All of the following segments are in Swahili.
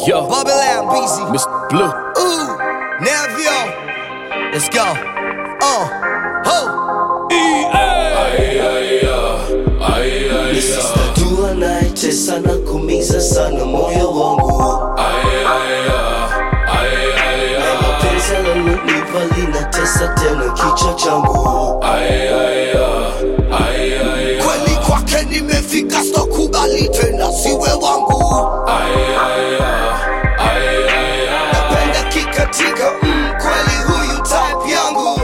Yo, Bobby Lamb, BZ. Mr. Blue. Ooh, Navio. Let's go. Ho. Dua anayetesa na kumiza sana moyo wangu. Mapenzi alilonipa linatesa tena kichwa changu. Kweli kwake nimefika, sitokubali tena siwe wangu. Napenda kikatika, kweli huyu type yangu.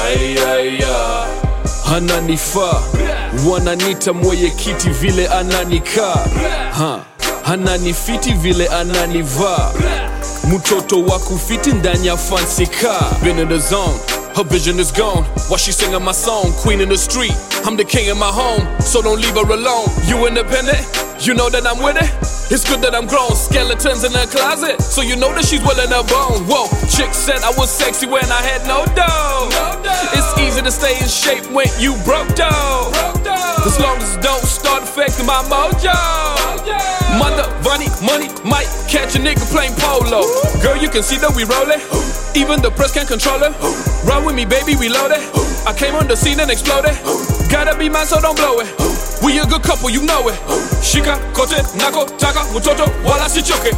Ananifaa, wananita mwenyekiti vile ananikaa, ananifiti vile ananivaa, mtoto wa kufiti ndani ya fancy car. Been in the zone, her vision is gone while she singing my song. Queen in the street, I'm the king in my home, so don't leave her alone. You independent, you know that I'm with it. It's good that I'm grown, skeletons in the closet, so you know that she's willing to bone. Whoa, chick said I was sexy when I had no dough. It's easy to stay in shape when you broke dough, as long as it don't start affecting my mojo. Mother, money might catch a nigga playing polo. Girl, you can see that we rollin', even the press can't control it. Run with me, baby, we loaded. I came on the scene and exploded. Gotta be mine, so don't blow it. We a good couple, you know it. Shika, kote, nako, taka, mutoto, wala sichoke.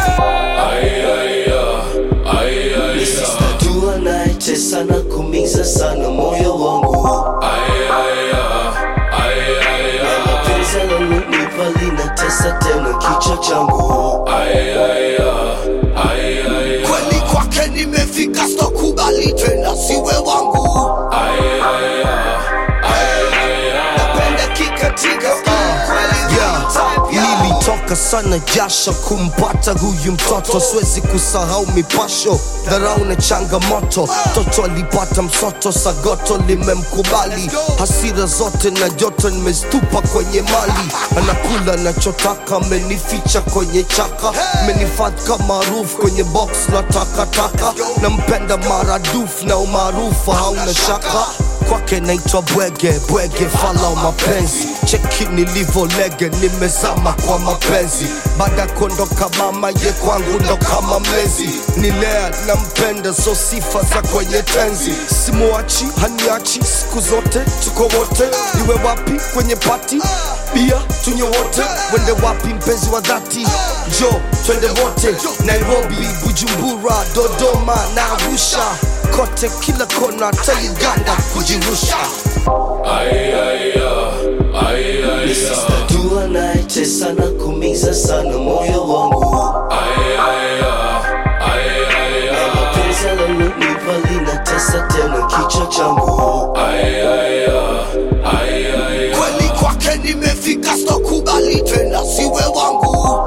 Dua anayetesa na kumiza sana moyo wangu. Mapenzi alilonipa linatesa tena kichwa changu. Kweli kwake nimefika, sitokubali tena siwe wangu. Napenda kikatika, kweli huyu type yangu. Nilitoka sana jasho kumpata huyu mtoto, siwezi kusahau mipasho, dharau na changamoto. Toto alipata msoto, sagoto limemkubali, hasira zote na joto nimestupa kwenye mali. Anakula nachotaka, amenificha kwenye chaka, amenifadhi kama maarufu kwenye box la takataka. Nampenda maradufu na umaarufu hauna shaka. Kwake naitwa bwege, fala wa mapenzi. Cheki nilivo lege, nimezama kwa mapenzi. Baada kuondoka mama, ye kwangu ndo kama mlezi. Nilea nampenda, so sifa za kwenye tenzi. Simuachi, haniachi, siku zote tuko wote. Iwe wapi kwenye party, bia tunywe wote. Wende wapi mpenzi wa dhati, jo twende wote. Nairobi, Bujumbura, Dodoma na Arusha, kote kila kona, Uganda kujirusha. Dua anayetesa na kumiza sana moyo wangu. Mapenzi alilonipa linatesa tena kichwa changu. Kweli kwake nimefika, sitokubali tena siwe wangu.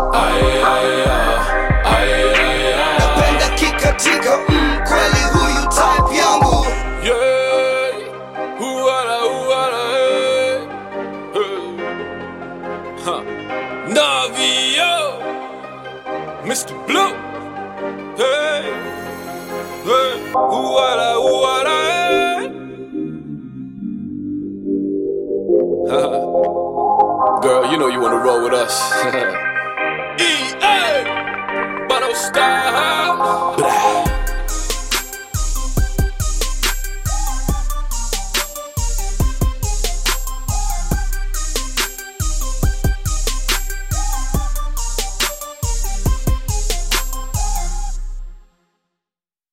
Napenda kikatika, kweli huyu type yangu. Navio, Mr. Blue. Hey, hey, hey. Girl, you know you wanna roll with us. EA.